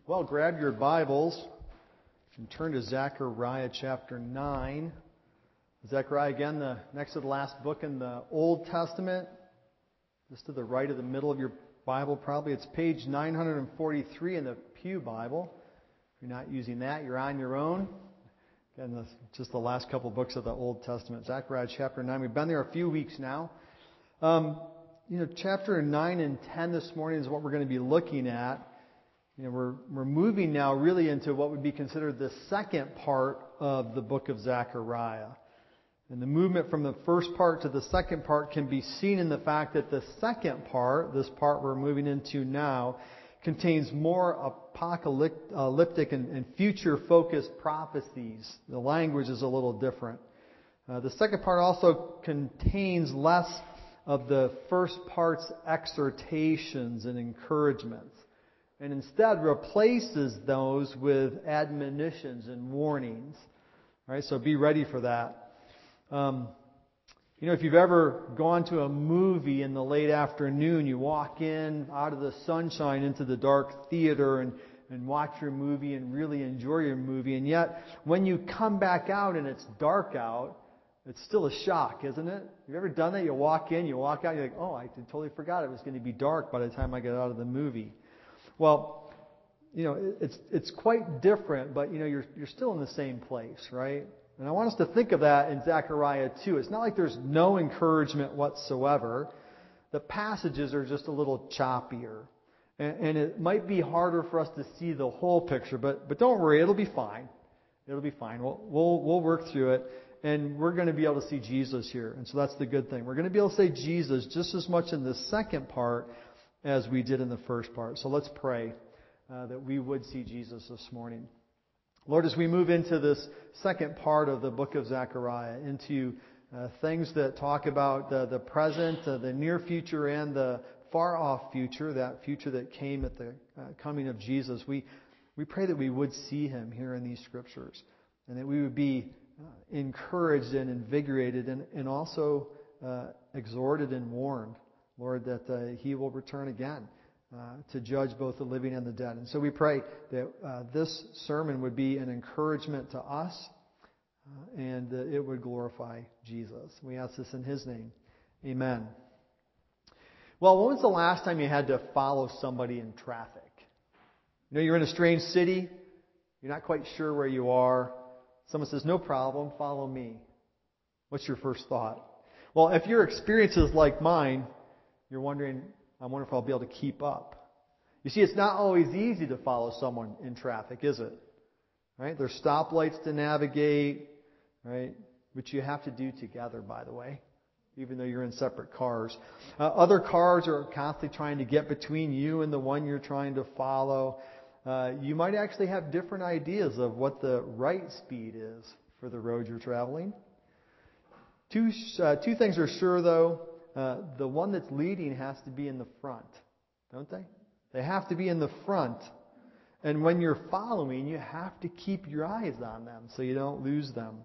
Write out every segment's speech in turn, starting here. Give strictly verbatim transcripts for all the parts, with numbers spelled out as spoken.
Well, grab your Bibles and turn to Zechariah chapter nine. Zechariah, again, the next to the last book in the Old Testament. Just to the right of the middle of your Bible, probably. It's page nine forty-three in the Pew Bible. If you're not using that, you're on your own. Again, this, just the last couple books of the Old Testament. Zechariah chapter nine. We've been there a few weeks now. Um, you know, chapter nine and ten this morning is what we're going to be looking at. You know, we're we're moving now really into what would be considered the second part of the book of Zechariah. And the movement from the first part to the second part can be seen in the fact that the second part, this part we're moving into now, contains more apocalyptic and, and future-focused prophecies. The language is a little different. Uh, the second part also contains less of the first part's exhortations and encouragements, and instead replaces those with admonitions and warnings. All right, so be ready for that. Um, you know, if you've ever gone to a movie in the late afternoon, you walk in out of the sunshine into the dark theater and, and watch your movie and really enjoy your movie, and yet when you come back out and it's dark out, it's still a shock, isn't it? You've ever done that? You walk in, you walk out, you're like, oh, I totally forgot it was going to be dark by the time I get out of the movie. Well, you know, it's it's quite different, but you know, you're you're still in the same place, right? And I want us to think of that in Zechariah too. It's not like there's no encouragement whatsoever. The passages are just a little choppier, and, and it might be harder for us to see the whole picture. But but don't worry, it'll be fine. It'll be fine. We'll we'll we'll work through it, and we're going to be able to see Jesus here, and so that's the good thing. We're going to be able to say Jesus just as much in the second part as we did in the first part. So let's pray uh, that we would see Jesus this morning. Lord, as we move into this second part of the book of Zechariah, into uh, things that talk about the, the present, uh, the near future, and the far-off future, that future that came at the uh, coming of Jesus, we, we pray that we would see Him here in these Scriptures, and that we would be uh, encouraged and invigorated and, and also uh, exhorted and warned, Lord, that uh, He will return again uh, to judge both the living and the dead. And so we pray that uh, this sermon would be an encouragement to us uh, and uh, it would glorify Jesus. We ask this in His name. Amen. Well, when was the last time you had to follow somebody in traffic? You know, you're in a strange city. You're not quite sure where you are. Someone says, no problem, follow me. What's your first thought? Well, if your experience is like mine, you're wondering, I wonder if I'll be able to keep up. You see, it's not always easy to follow someone in traffic, is it? Right? There's stoplights to navigate, right? Which you have to do together, by the way, even though you're in separate cars. Uh, other cars are constantly trying to get between you and the one you're trying to follow. Uh, you might actually have different ideas of what the right speed is for the road you're traveling. Two, uh, two things are sure, though. Uh, the one that's leading has to be in the front, don't they? They have to be in the front. And when you're following, you have to keep your eyes on them so you don't lose them.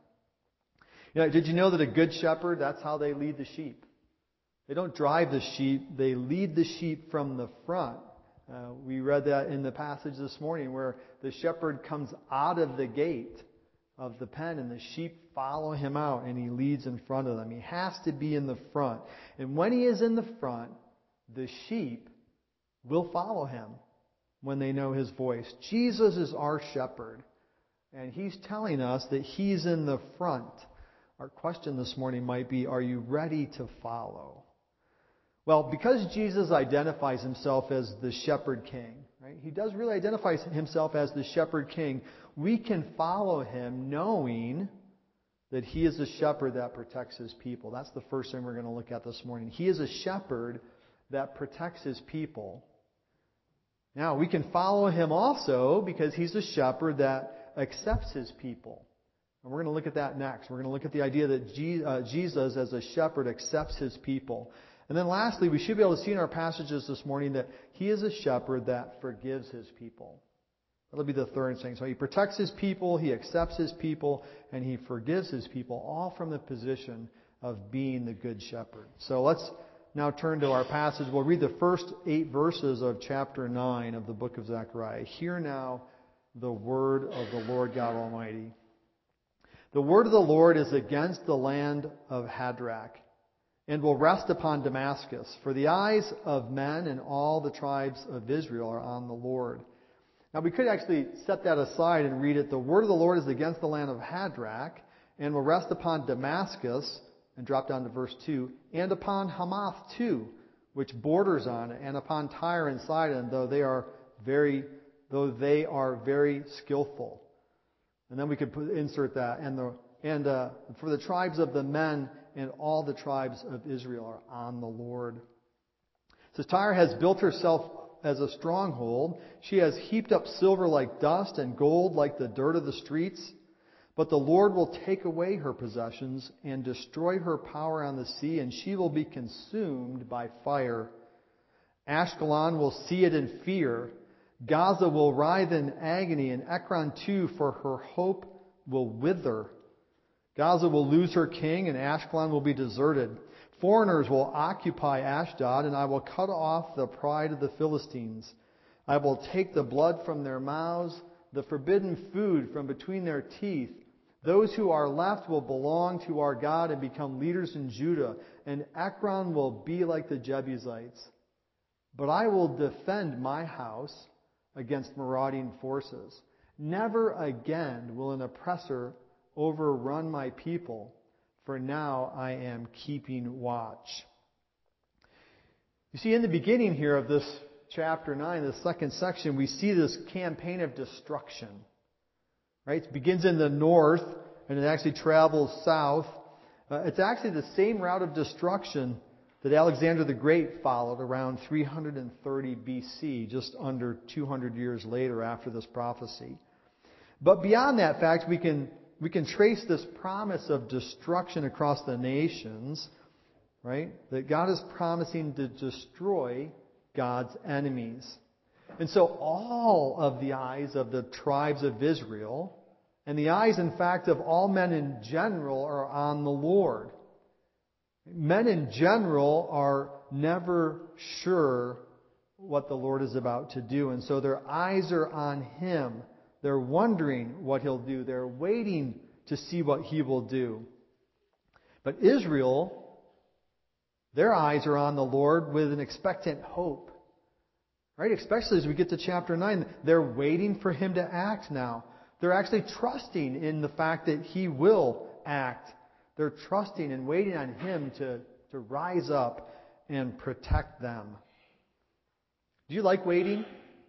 You know, did you know that a good shepherd, that's how they lead the sheep? They don't drive the sheep, they lead the sheep from the front. Uh, we read that in the passage this morning where the shepherd comes out of the gate of the pen, and the sheep follow him out, and he leads in front of them. He has to be in the front. And when he is in the front, the sheep will follow him when they know his voice. Jesus is our shepherd, and He's telling us that He's in the front. Our question this morning might be, are you ready to follow? Well, because Jesus identifies Himself as the shepherd king, right? He does really identify Himself as the shepherd king. We can follow Him knowing that He is a shepherd that protects His people. That's the first thing we're going to look at this morning. He is a shepherd that protects His people. Now, we can follow Him also because He's a shepherd that accepts His people. And we're going to look at that next. We're going to look at the idea that Jesus, as a shepherd, accepts His people. And then lastly, we should be able to see in our passages this morning that He is a shepherd that forgives His people. That'll be the third thing. So He protects His people, He accepts His people, and He forgives His people, all from the position of being the good shepherd. So let's now turn to our passage. We'll read the first eight verses of chapter nine of the book of Zechariah. Hear now the word of the Lord God Almighty. The word of the Lord is against the land of Hadrach, and will rest upon Damascus. For the eyes of men and all the tribes of Israel are on the Lord. Now we could actually set that aside and read it. The word of the Lord is against the land of Hadrach, and will rest upon Damascus, and drop down to verse two, and upon Hamath too, which borders on it, and upon Tyre and Sidon, though they are very, though they are very skillful. And then we could put, insert that, and the and uh, for the tribes of the men and all the tribes of Israel are on the Lord. It says, Tyre has built herself as a stronghold. She has heaped up silver like dust and gold like the dirt of the streets. But the Lord will take away her possessions and destroy her power on the sea, and she will be consumed by fire. Ashkelon will see it in fear. Gaza will writhe in agony, and Ekron too, for her hope will wither. Gaza will lose her king, and Ashkelon will be deserted. Foreigners will occupy Ashdod, and I will cut off the pride of the Philistines. I will take the blood from their mouths, the forbidden food from between their teeth. Those who are left will belong to our God and become leaders in Judah, and Ekron will be like the Jebusites. But I will defend my house against marauding forces. Never again will an oppressor overrun my people, for now I am keeping watch. You see, in the beginning here of this chapter nine, the second section, we see this campaign of destruction. Right? It begins in the north, and it actually travels south. Uh, it's actually the same route of destruction that Alexander the Great followed around three hundred thirty B C, just under two hundred years later after this prophecy. But beyond that fact, we can we can trace this promise of destruction across the nations, right? That God is promising to destroy God's enemies. And so all of the eyes of the tribes of Israel, and the eyes, in fact, of all men in general, are on the Lord. Men in general are never sure what the Lord is about to do. And so their eyes are on Him. They're wondering what He'll do. They're waiting to see what He will do. But Israel, their eyes are on the Lord with an expectant hope. Right? Especially as we get to chapter nine. They're waiting for Him to act now. They're actually trusting in the fact that He will act. They're trusting and waiting on Him to, to rise up and protect them. Do you like waiting?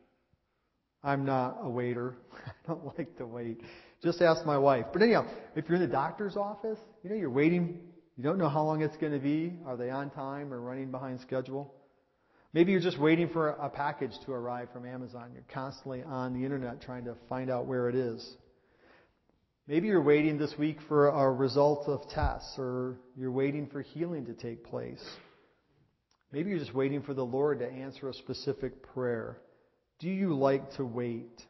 I'm not a waiter. I don't like to wait. Just ask my wife. But anyhow, if you're in the doctor's office, you know, you're waiting. You don't know how long it's going to be. Are they on time or running behind schedule? Maybe you're just waiting for a package to arrive from Amazon. You're constantly on the internet trying to find out where it is. Maybe you're waiting this week for a result of tests, or you're waiting for healing to take place. Maybe you're just waiting for the Lord to answer a specific prayer. Do you like to wait?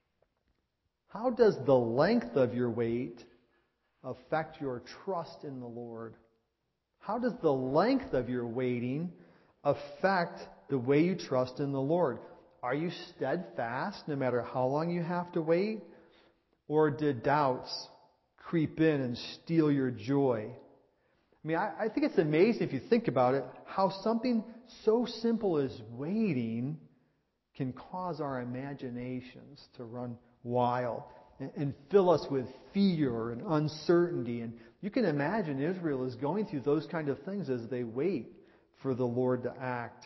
How does the length of your wait affect your trust in the Lord? How does the length of your waiting affect the way you trust in the Lord? Are you steadfast no matter how long you have to wait? Or did doubts creep in and steal your joy? I mean, I, I think it's amazing if you think about it, how something so simple as waiting can cause our imaginations to run wild and, and fill us with fear and uncertainty. And you can imagine Israel is going through those kind of things as they wait for the Lord to act.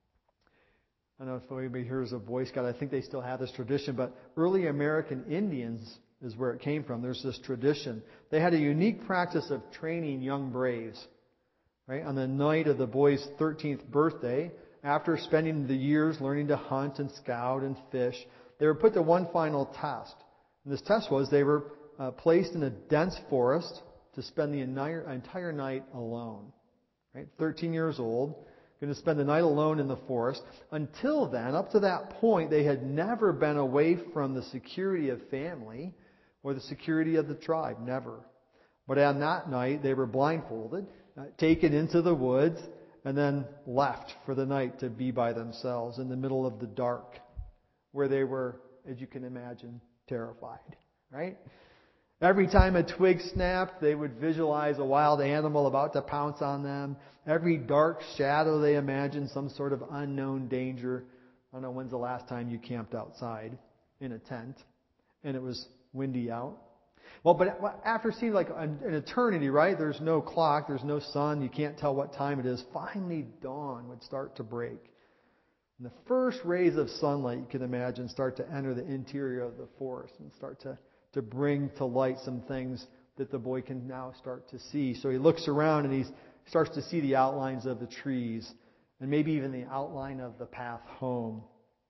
I don't know if anybody here is a Boy Scout. I think they still have this tradition, but early American Indians is where it came from. There's this tradition. They had a unique practice of training young braves. Right? On the night of the boy's thirteenth birthday, after spending the years learning to hunt and scout and fish, they were put to one final test. And this test was they were uh, placed in a dense forest to spend the entire, entire night alone. Right? thirteen years old, going to spend the night alone in the forest. Until then, up to that point, they had never been away from the security of family or the security of the tribe. Never. But on that night, they were blindfolded, uh, taken into the woods, and then left for the night to be by themselves in the middle of the dark, where they were, as you can imagine, terrified, right? Every time a twig snapped, they would visualize a wild animal about to pounce on them. Every dark shadow they imagined, some sort of unknown danger. I don't know when's the last time you camped outside in a tent and it was windy out. Well, but after seeing like an eternity, right? There's no clock, there's no sun, you can't tell what time it is. Finally, dawn would start to break. And the first rays of sunlight, you can imagine, start to enter the interior of the forest and start to, to bring to light some things that the boy can now start to see. So he looks around and he starts to see the outlines of the trees and maybe even the outline of the path home.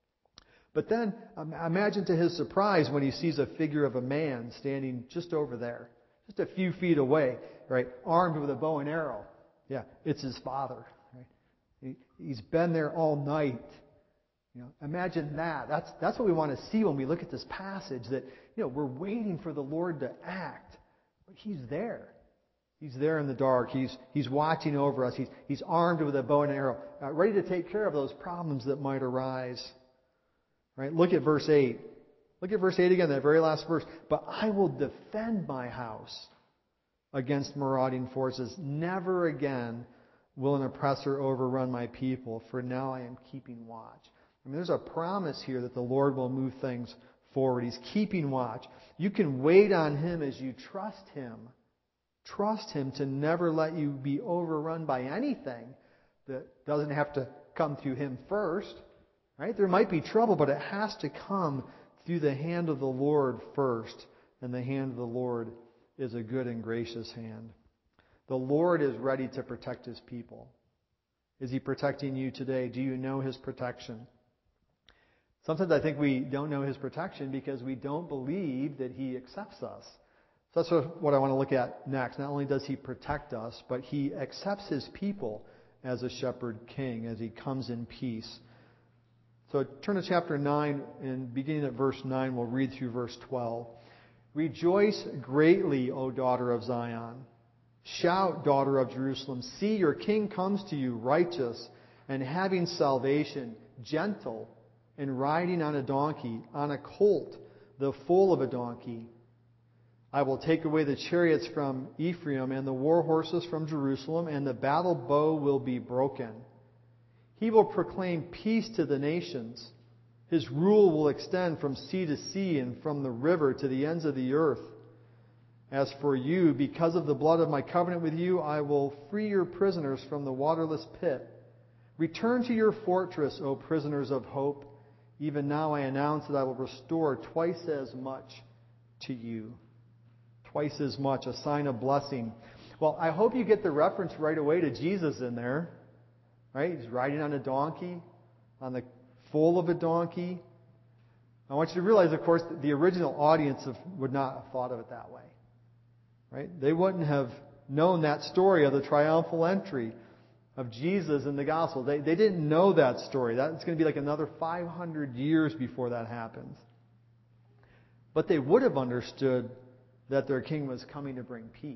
But then, imagine to his surprise when he sees a figure of a man standing just over there, just a few feet away, right, armed with a bow and arrow. Yeah, it's his father. Right? He, he's been there all night. You know, imagine that. That's that's what we want to see when we look at this passage. That you know we're waiting for the Lord to act, but He's there. He's there in the dark. He's He's watching over us. He's He's armed with a bow and arrow, uh, ready to take care of those problems that might arise. Right? Look at verse eight. Look at verse eight again, that very last verse. But I will defend my house against marauding forces. Never again will an oppressor overrun my people, for now I am keeping watch. I mean, there's a promise here that the Lord will move things forward. He's keeping watch. You can wait on Him as you trust Him. Trust Him to never let you be overrun by anything that doesn't have to come through Him first. Right? There might be trouble, but it has to come through the hand of the Lord first. And the hand of the Lord is a good and gracious hand. The Lord is ready to protect His people. Is He protecting you today? Do you know His protection? Sometimes I think we don't know His protection because we don't believe that He accepts us. So that's what I want to look at next. Not only does He protect us, but He accepts His people as a shepherd king, as He comes in peace. So turn to chapter nine, and beginning at verse nine, we'll read through verse twelve. Rejoice greatly, O daughter of Zion. Shout, daughter of Jerusalem. See, your king comes to you, righteous and having salvation, gentle and riding on a donkey, on a colt, the foal of a donkey. I will take away the chariots from Ephraim and the war horses from Jerusalem, and the battle bow will be broken. He will proclaim peace to the nations. His rule will extend from sea to sea and from the river to the ends of the earth. As for you, because of the blood of my covenant with you, I will free your prisoners from the waterless pit. Return to your fortress, O prisoners of hope. Even now I announce that I will restore twice as much to you. Twice as much, a sign of blessing. Well, I hope you get the reference right away to Jesus in there. Right? He's riding on a donkey, on the foal of a donkey. I want you to realize, of course, that the original audience of, would not have thought of it that way. Right? They wouldn't have known that story of the triumphal entry of Jesus in the gospel. They, they didn't know that story. That's going to be like another five hundred years before that happens. But they would have understood that their king was coming to bring peace.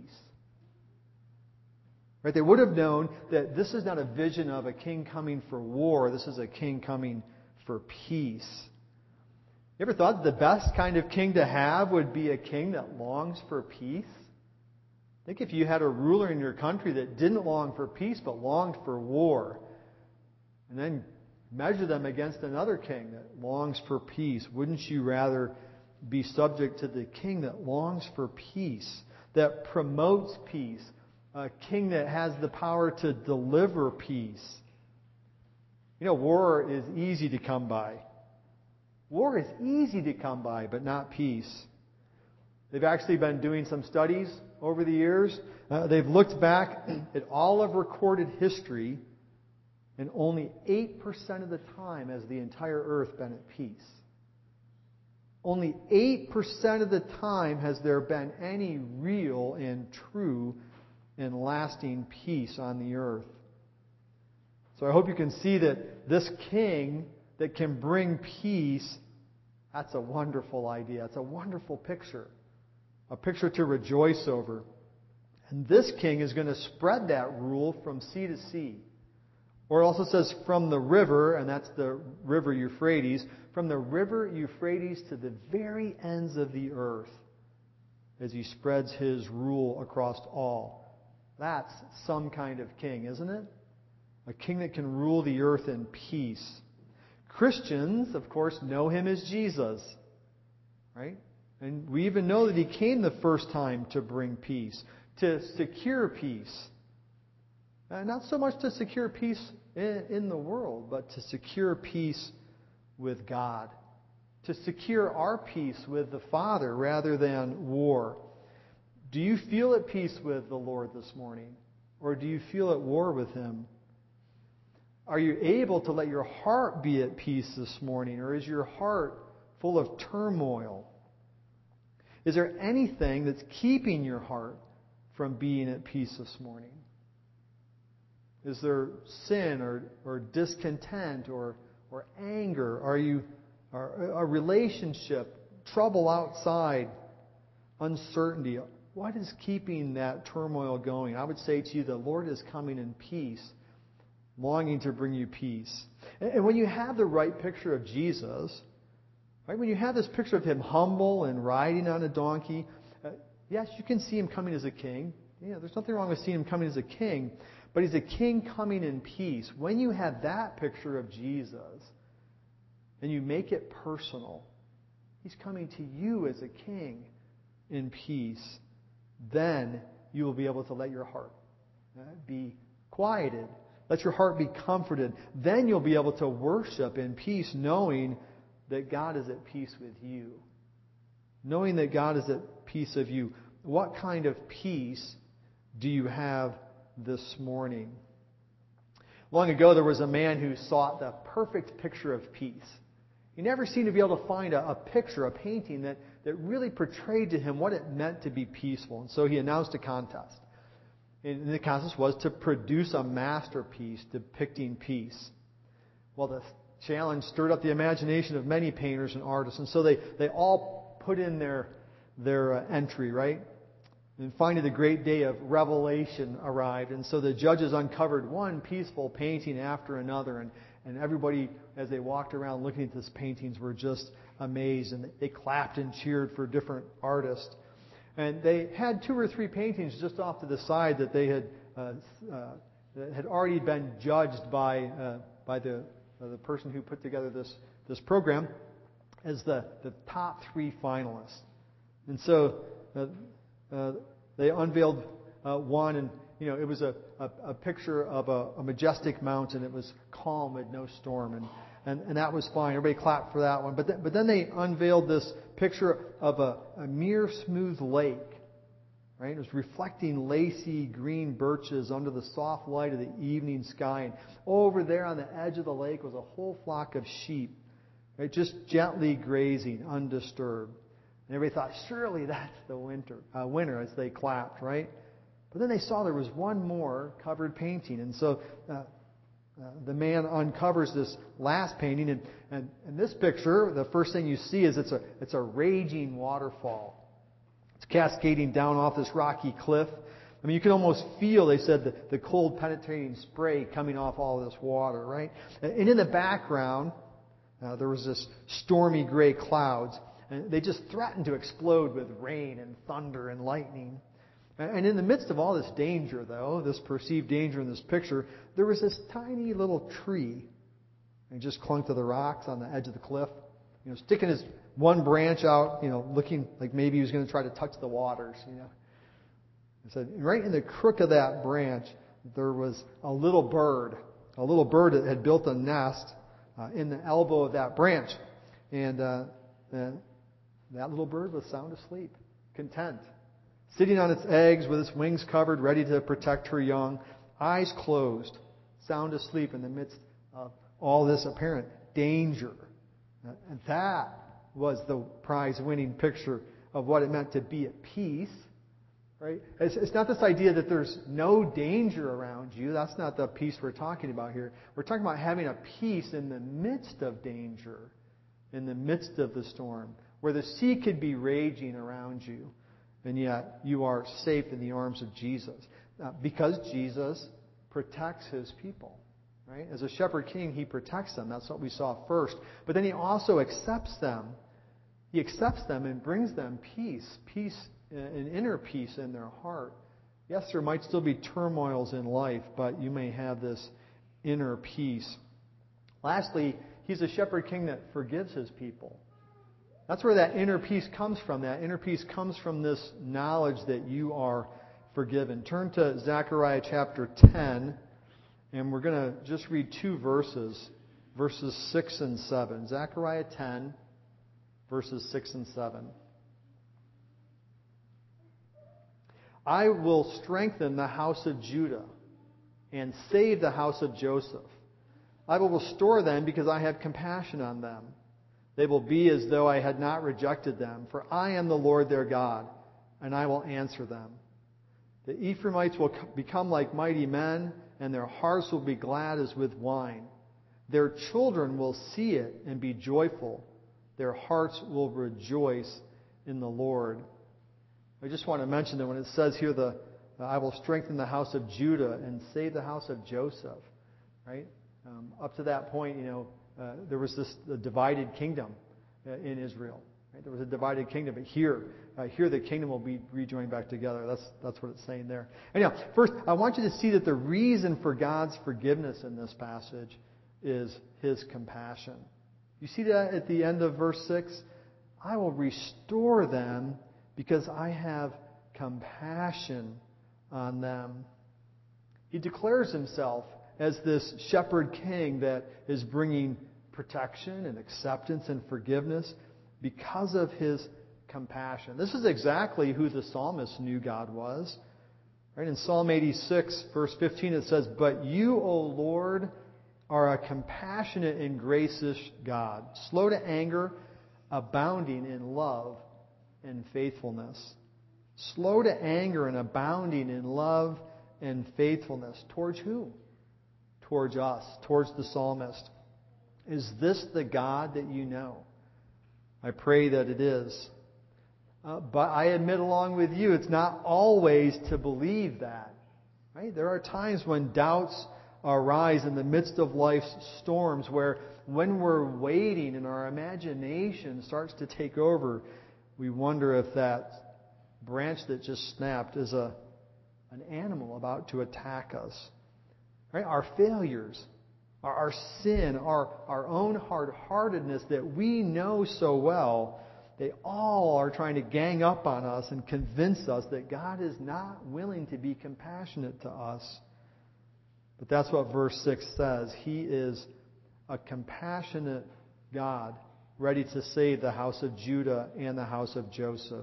Right? They would have known that this is not a vision of a king coming for war. This is a king coming for peace. You ever thought that the best kind of king to have would be a king that longs for peace? Think if you had a ruler in your country that didn't long for peace but longed for war. And then measure them against another king that longs for peace. Wouldn't you rather be subject to the king that longs for peace, that promotes peace? A king that has the power to deliver peace. You know, war is easy to come by. War is easy to come by, but not peace. They've actually been doing some studies over the years. Uh, they've looked back at all of recorded history, and only eight percent of the time has the entire earth been at peace. Only eight percent of the time has there been any real and true and lasting peace on the earth. So I hope you can see that this king that can bring peace, that's a wonderful idea. It's a wonderful picture. A picture to rejoice over. And this king is going to spread that rule from sea to sea. Or it also says from the river, and that's the river Euphrates, from the river Euphrates to the very ends of the earth, as he spreads his rule across all. That's some kind of king, isn't it? A king that can rule the earth in peace. Christians, of course, know him as Jesus, right? And we even know that he came the first time to bring peace, to secure peace. Uh, not so much to secure peace in, in the world, but to secure peace with God. To secure our peace with the Father rather than war. Do you feel at peace with the Lord this morning? Or do you feel at war with Him? Are you able to let your heart be at peace this morning? Or is your heart full of turmoil? Is there anything that's keeping your heart from being at peace this morning? Is there sin or, or discontent or, or anger? Are you are, a relationship, trouble outside, uncertainty? What is keeping that turmoil going? I would say to you, the Lord is coming in peace, longing to bring you peace. And, and when you have the right picture of Jesus, right, when you have this picture of Him humble and riding on a donkey, uh, yes, you can see Him coming as a king. Yeah, there's nothing wrong with seeing Him coming as a king. But He's a king coming in peace. When you have that picture of Jesus and you make it personal, He's coming to you as a king in peace, then you will be able to let your heart uh, be quieted. Let your heart be comforted. Then you'll be able to worship in peace, knowing that God is at peace with you. Knowing that God is at peace with you. What kind of peace do you have this morning? Long ago, there was a man who sought the perfect picture of peace. He never seemed to be able to find a, a picture, a painting that, that really portrayed to him what it meant to be peaceful. And so he announced a contest. And the contest was to produce a masterpiece depicting peace. Well, the challenge stirred up the imagination of many painters and artists. And so they, they all put in their, their uh, entry, right? And finally, the great day of revelation arrived. And so the judges uncovered one peaceful painting after another. And, and everybody, as they walked around looking at these paintings, were just amazed. And they clapped and cheered for different artists. And they had two or three paintings just off to the side that they had uh, uh, that had already been judged by uh, by the uh, the person who put together this this program as the, the top three finalists. And so uh, uh, they unveiled uh, one, and you know it was a, a, a picture of a, a majestic mountain. It was calm with no storm, and, and, and that was fine. Everybody clapped for that one. But th- but then they unveiled this picture of a, a mere smooth lake. Right? It was reflecting lacy green birches under the soft light of the evening sky. And over there on the edge of the lake was a whole flock of sheep, right? Just gently grazing, undisturbed. And everybody thought, surely that's the winter, uh, winner, as they clapped, right? But then they saw there was one more covered painting. And so uh, uh, the man uncovers this last painting. And, and, and this picture, the first thing you see is it's a, it's a raging waterfall. It's cascading down off this rocky cliff. I mean, you can almost feel, they said, the, the cold penetrating spray coming off all of this water, right? And in the background, uh, there was this stormy gray clouds. And they just threatened to explode with rain and thunder and lightning. And in the midst of all this danger, though, this perceived danger in this picture, there was this tiny little tree. And just clung to the rocks on the edge of the cliff, you know, sticking his one branch out, you know, looking like maybe he was going to try to touch the waters, you know. And so right in the crook of that branch, there was a little bird, a little bird that had built a nest uh, in the elbow of that branch. And, uh, and that little bird was sound asleep, content, sitting on its eggs with its wings covered, ready to protect her young, eyes closed, sound asleep in the midst of all this apparent danger. And that was the prize-winning picture of what it meant to be at peace. Right? It's, it's not this idea that there's no danger around you. That's not the peace we're talking about here. We're talking about having a peace in the midst of danger, in the midst of the storm, where the sea could be raging around you, and yet you are safe in the arms of Jesus. Uh, because Jesus protects His people. Right? As a shepherd king, he protects them. That's what we saw first. But then he also accepts them. He accepts them and brings them peace, peace, an inner peace in their heart. Yes, there might still be turmoils in life, but you may have this inner peace. Lastly, he's a shepherd king that forgives his people. That's where that inner peace comes from. That inner peace comes from this knowledge that you are forgiven. Turn to Zechariah chapter ten, and we're going to just read two verses, verses six and seven. Zechariah ten, verses six and seven. I will strengthen the house of Judah and save the house of Joseph. I will restore them because I have compassion on them. They will be as though I had not rejected them, for I am the Lord their God, and I will answer them. The Ephraimites will become like mighty men, and their hearts will be glad as with wine. Their children will see it and be joyful. Their hearts will rejoice in the Lord. I just want to mention that when it says here, the I will strengthen the house of Judah and save the house of Joseph, right? Um, up to that point, you know, uh, there was this the divided kingdom uh, in Israel. Right? There was a divided kingdom, but here, uh, here the kingdom will be rejoined back together. That's that's what it's saying there. Anyhow, first, I want you to see that the reason for God's forgiveness in this passage is His compassion. You see that at the end of verse six? I will restore them because I have compassion on them. He declares himself as this shepherd king that is bringing protection and acceptance and forgiveness because of his compassion. This is exactly who the psalmist knew God was. Right? In Psalm eighty-six, verse fifteen, it says, "But you, O Lord, are a compassionate and gracious God, slow to anger, abounding in love and faithfulness." Slow to anger and abounding in love and faithfulness. Towards who? Towards us, towards the psalmist. Is this the God that you know? I pray that it is. Uh, but I admit along with you, it's not always to believe that. Right? There are times when doubts arise in the midst of life's storms where when we're waiting and our imagination starts to take over, we wonder if that branch that just snapped is a an animal about to attack us. Right? Our failures, our, our sin, our, our own hard-heartedness that we know so well, they all are trying to gang up on us and convince us that God is not willing to be compassionate to us. But that's what verse six says. He is a compassionate God, ready to save the house of Judah and the house of Joseph.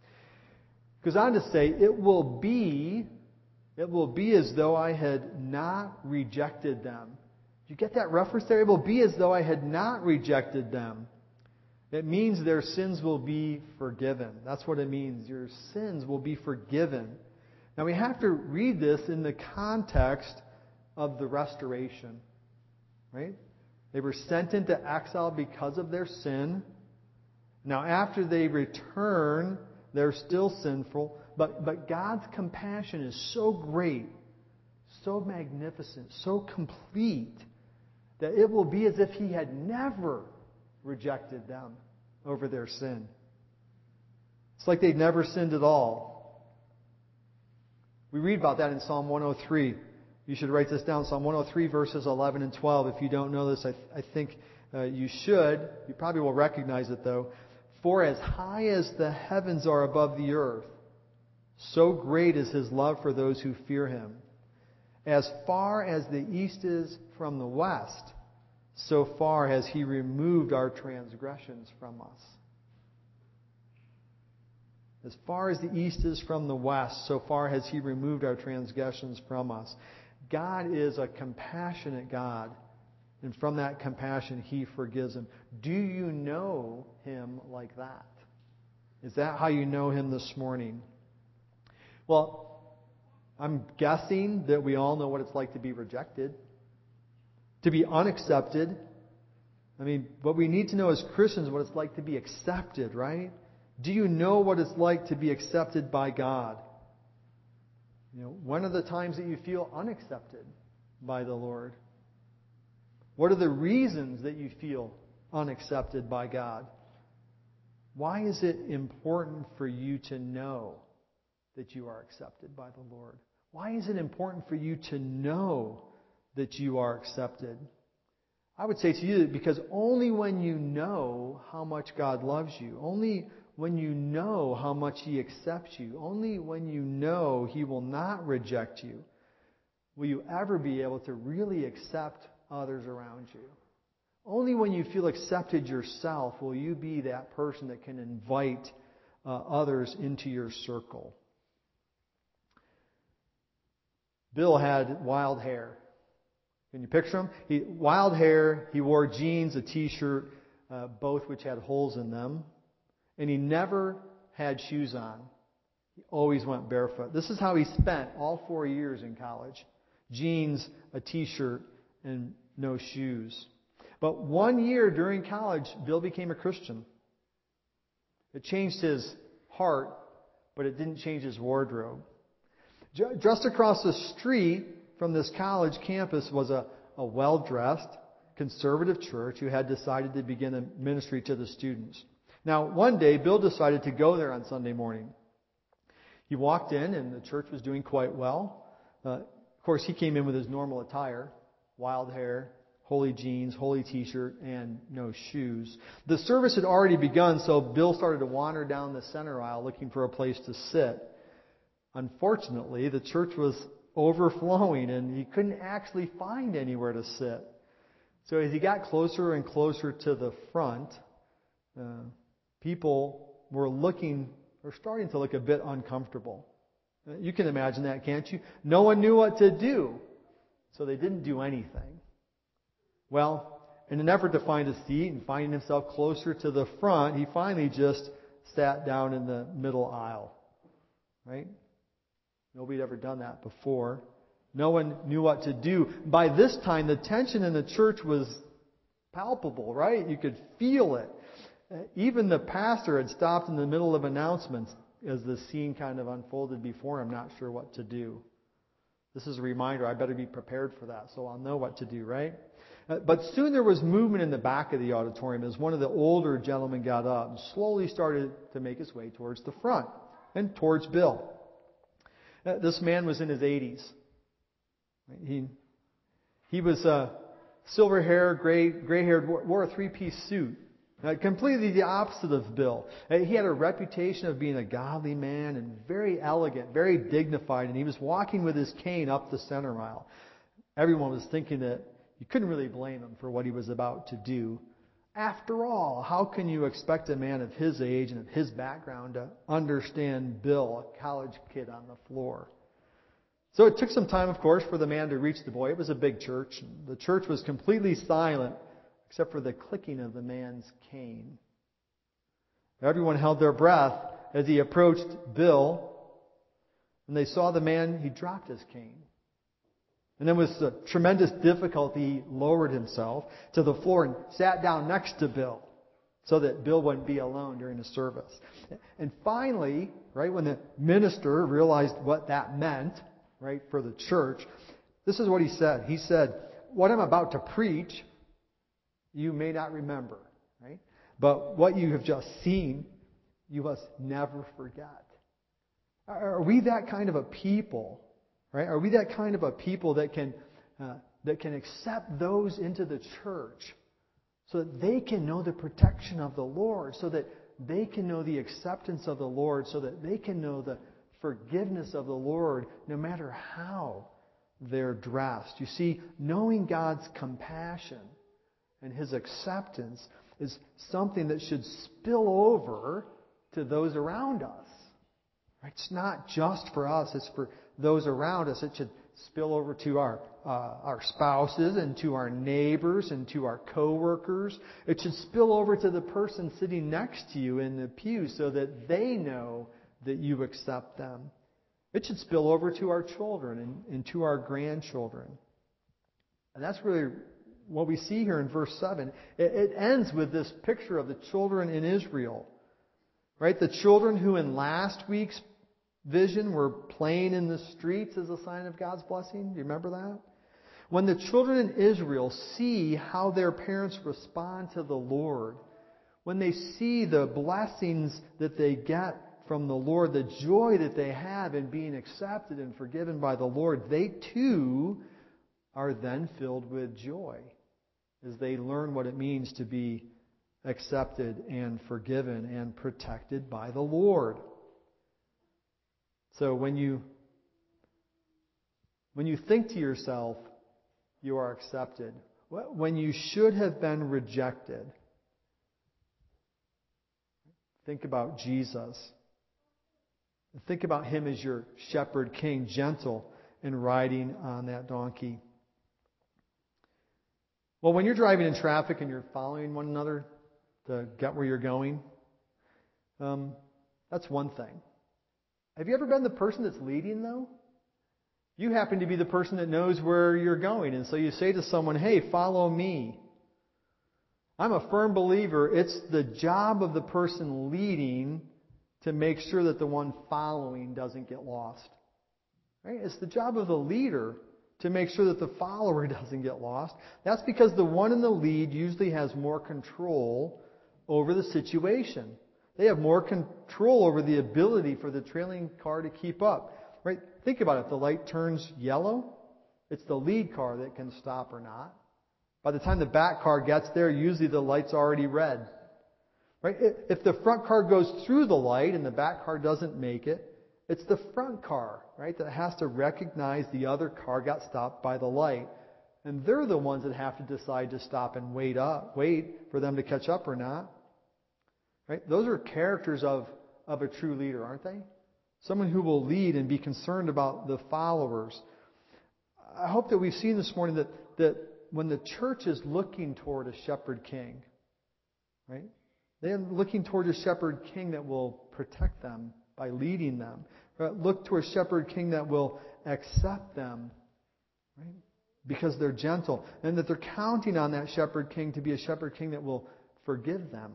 Goes on to say, it will be, it will be as though I had not rejected them. Did you get that reference there? It will be as though I had not rejected them. It means their sins will be forgiven. That's what it means. Your sins will be forgiven. Now we have to read this in the context of the restoration. Right? They were sent into exile because of their sin. Now after they return, they're still sinful, but, but God's compassion is so great, so magnificent, so complete, that it will be as if He had never rejected them over their sin. It's like they'd never sinned at all. We read about that in Psalm one oh three. You should write this down, Psalm one oh three, verses eleven and twelve. If you don't know this, I, I think uh, you should. You probably will recognize it, though. For as high as the heavens are above the earth, so great is His love for those who fear Him. As far as the east is from the west, so far has He removed our transgressions from us. As far as the east is from the west, so far has He removed our transgressions from us. God is a compassionate God. And from that compassion, He forgives them. Do you know Him like that? Is that how you know Him this morning? Well, I'm guessing that we all know what it's like to be rejected, to be unaccepted. I mean, what we need to know as Christians is what it's like to be accepted, right? Do you know what it's like to be accepted by God? You know, when are the times that you feel unaccepted by the Lord? What are the reasons that you feel unaccepted by God? Why is it important for you to know that you are accepted by the Lord? Why is it important for you to know that you are accepted? I would say to you that because only when you know how much God loves you, only when you know how much He accepts you, only when you know He will not reject you, will you ever be able to really accept others around you. Only when you feel accepted yourself will you be that person that can invite uh, others into your circle. Bill had wild hair. Can you picture him? He, wild hair, he wore jeans, a t-shirt, uh, both which had holes in them. And he never had shoes on. He always went barefoot. This is how he spent all four years in college. Jeans, a t-shirt, and no shoes. But one year during college, Bill became a Christian. It changed his heart, but it didn't change his wardrobe. Just across the street from this college campus was a, a well-dressed, conservative church who had decided to begin a ministry to the students. Now, one day, Bill decided to go there on Sunday morning. He walked in, and the church was doing quite well. Uh, of course, he came in with his normal attire, wild hair, holy jeans, holy t-shirt, and no shoes. The service had already begun, so Bill started to wander down the center aisle looking for a place to sit. Unfortunately, the church was overflowing, and he couldn't actually find anywhere to sit. So as he got closer and closer to the front, uh, people were looking, or starting to look a bit uncomfortable. Uh, you can imagine that, can't you? No one knew what to do, so they didn't do anything. Well, in an effort to find a seat and finding himself closer to the front, he finally just sat down in the middle aisle. Right? Nobody had ever done that before. No one knew what to do. By this time, the tension in the church was palpable, right? You could feel it. Even the pastor had stopped in the middle of announcements as the scene kind of unfolded before him, not sure what to do. This is a reminder, I better be prepared for that, so I'll know what to do, right? But soon there was movement in the back of the auditorium as one of the older gentlemen got up and slowly started to make his way towards the front and towards Bill. This man was in his eighties. He he was uh, silver hair, gray gray haired, wore a three piece suit. Uh, completely the opposite of Bill. Uh, he had a reputation of being a godly man and very elegant, very dignified, and he was walking with his cane up the center aisle. Everyone was thinking that you couldn't really blame him for what he was about to do. After all, how can you expect a man of his age and of his background to understand Bill, a college kid on the floor? So it took some time, of course, for the man to reach the boy. It was a big church. The church was completely silent except for the clicking of the man's cane. Everyone held their breath as he approached Bill, and they saw the man, he dropped his cane. And then with a tremendous difficulty, he lowered himself to the floor and sat down next to Bill so that Bill wouldn't be alone during the service. And finally, right, when the minister realized what that meant, right, for the church, this is what he said. He said, "What I'm about to preach, you may not remember, right? But what you have just seen, you must never forget." Are we that kind of a people? Right? Are we that kind of a people that can uh, that can accept those into the church so that they can know the protection of the Lord, so that they can know the acceptance of the Lord, so that they can know the forgiveness of the Lord no matter how they're dressed? You see, knowing God's compassion and His acceptance is something that should spill over to those around us. Right? It's not just for us, it's for those around us. It should spill over to our uh, our spouses and to our neighbors and to our coworkers. It should spill over to the person sitting next to you in the pew so that they know that you accept them. It should spill over to our children and, and to our grandchildren. And that's really what we see here in verse seven. It, it ends with this picture of the children in Israel. Right? The children who in last week's vision were playing in the streets as a sign of God's blessing. Do you remember that? When the children in Israel see how their parents respond to the Lord, when they see the blessings that they get from the Lord, the joy that they have in being accepted and forgiven by the Lord, they too are then filled with joy as they learn what it means to be accepted and forgiven and protected by the Lord. So when you when you think to yourself, you are accepted, when you should have been rejected, think about Jesus. Think about Him as your shepherd king, gentle and riding on that donkey. Well, when you're driving in traffic and you're following one another to get where you're going, um, that's one thing. Have you ever been the person that's leading, though? You happen to be the person that knows where you're going, and so you say to someone, "Hey, follow me." I'm a firm believer it's the job of the person leading to make sure that the one following doesn't get lost. Right? It's the job of the leader to make sure that the follower doesn't get lost. That's because the one in the lead usually has more control over the situation. They have more control over the ability for the trailing car to keep up. Right? Think about it. If the light turns yellow, it's the lead car that can stop or not. By the time the back car gets there, usually the light's already red. Right? If the front car goes through the light and the back car doesn't make it, it's the front car, right, that has to recognize the other car got stopped by the light. And they're the ones that have to decide to stop and wait up, wait for them to catch up or not. Right? Those are characters of, of a true leader, aren't they? Someone who will lead and be concerned about the followers. I hope that we've seen this morning that, that when the church is looking toward a shepherd king, right? They're looking toward a shepherd king that will protect them by leading them. Right? Look to a shepherd king that will accept them, right? Because they're gentle. And that they're counting on that shepherd king to be a shepherd king that will forgive them.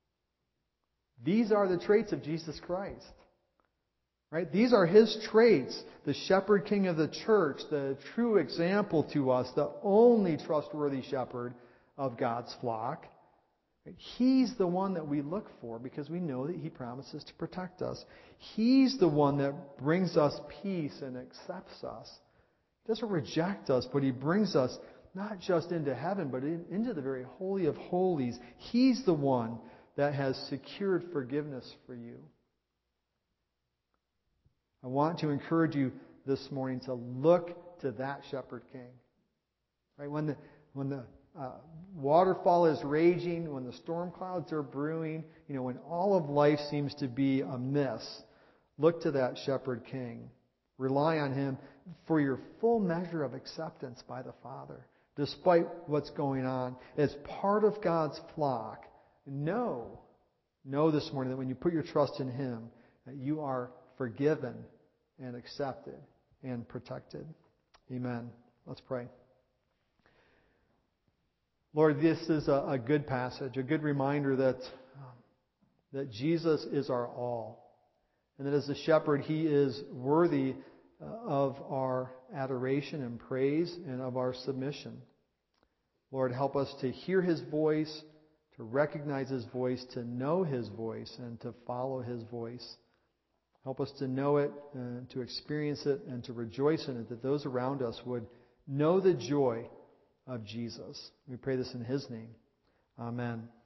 These are the traits of Jesus Christ. Right? These are His traits. The shepherd king of the church, the true example to us, the only trustworthy shepherd of God's flock. He's the one that we look for because we know that He promises to protect us. He's the one that brings us peace and accepts us. He doesn't reject us, but He brings us not just into heaven, but in, into the very holy of holies. He's the one that has secured forgiveness for you. I want to encourage you this morning to look to that shepherd king. Right? When the when the uh, waterfall is raging, when the storm clouds are brewing, you know, when all of life seems to be amiss, look to that shepherd king. Rely on Him for your full measure of acceptance by the Father, despite what's going on. As part of God's flock, know, know this morning that when you put your trust in Him, that you are forgiven and accepted and protected. Amen. Let's pray. Lord, this is a, a good passage, a good reminder that, um, that Jesus is our all. And that as a shepherd, He is worthy uh, of our adoration and praise and of our submission. Lord, help us to hear His voice, to recognize His voice, to know His voice, and to follow His voice. Help us to know it, uh, to experience it, and to rejoice in it, that those around us would know the joy of Jesus. We pray this in His name. Amen.